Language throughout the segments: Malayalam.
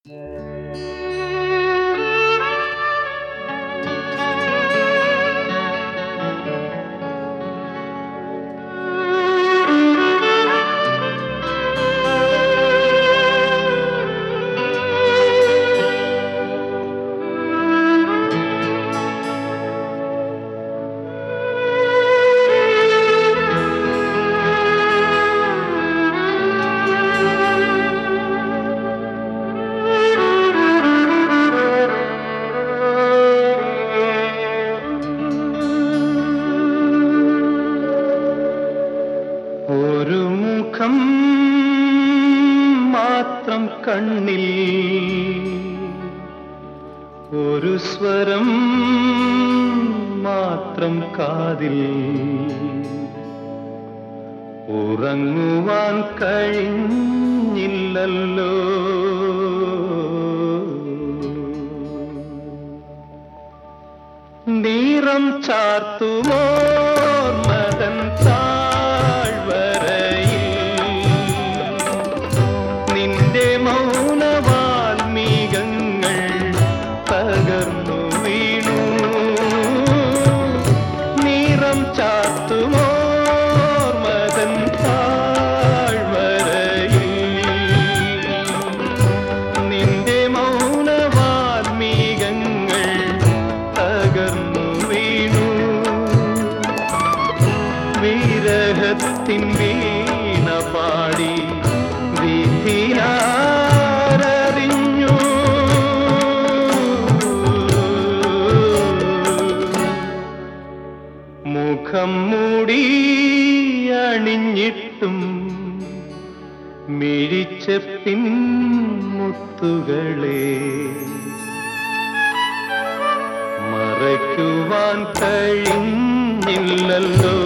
ഒരു മുഖം മാത്രം കണ്ണിൽ, ഒരു സ്വരം മാത്രം കാതിൽ, ഉറങ്ങുവാൻ കഴിഞ്ഞില്ലല്ലോ. നിറം ചാർത്തുമോർമതൻ താഴ്വരയിൽ നിന്റെ മൗനവാൽമീകങ്ങൾ തകർന്നു വീണു. നിറം ചാർത്തുമോർമതൻ താഴ്വരയിൽ നിന്റെ മൗനവാൽമീകങ്ങൾ തകർന്നു വീണു. വിരഹത്തിൻ വീണ പാടി വിധിയാരറിഞ്ഞു. മുഖം മൂടി അണിഞ്ഞിട്ടും മിഴിച്ച പിൻമുത്തുകളെ മറയ്ക്കുവാൻ കഴിഞ്ഞില്ലല്ലോ.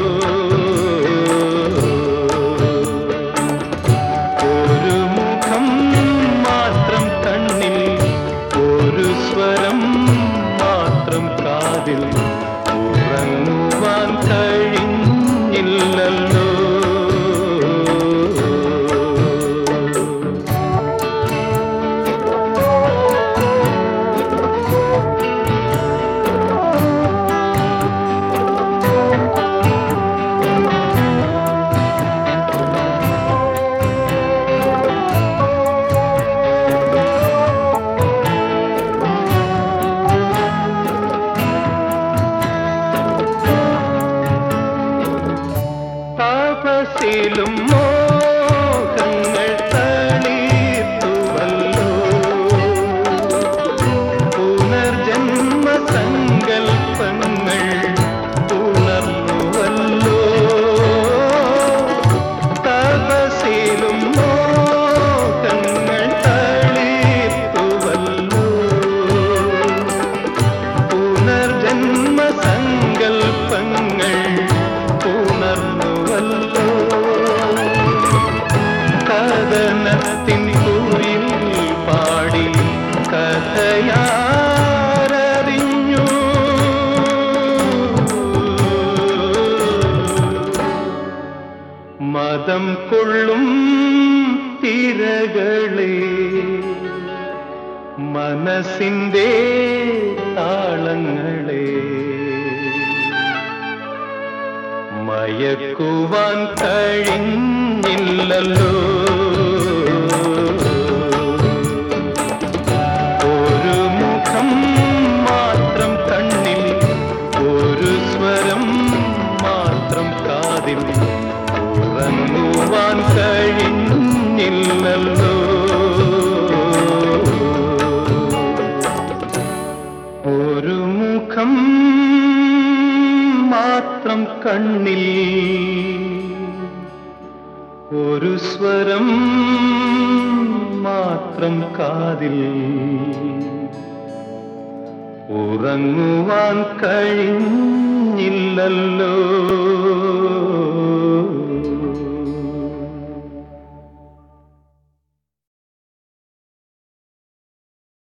ഒരു മുഖം മാത്രം കണ്ണിൽ, ഒരു സ്വരം മാത്രം കാതിൽ, ഉറങ്ങുവാൻ കഴിഞ്ഞില്ലല്ലോ. താപസിലും മോഹങ്ങൾ തളിർത്തുവല്ലോ. പുനർജന്മ സങ്കൽപ്പങ്ങൾ ഉണർന്നുവല്ലോ. താപസിലും മോഹങ്ങൾ തളിർത്തുവല്ലോ. പുനർജന്മ സങ്കൽപ്പങ്ങൾ ഉണർന്നുവല്ലോ. കഥനത്തിൻ കുയിൽ പാടി കഥയാരറിഞ്ഞു. മദം കൊള്ളും തിരകളെ മനസ്സിന്റെ താളങ്ങളെ മയക്കുവാൻ കഴിഞ്ഞില്ലല്ലോ. ഒരു മുഖം മാത്രം കണ്ണിൽ, ഒരു സ്വരം മാത്രം കാതിൽ, ഉറങ്ങുവാൻ കഴിഞ്ഞില്ലല്ലോ. ഒരു മുഖം മാത്രം കണ്ണിൽ, ഒരു സ്വരം മാത്രം കാതിൽ, ഉറങ്ങുവാൻ കഴിഞ്ഞില്ലല്ലോ.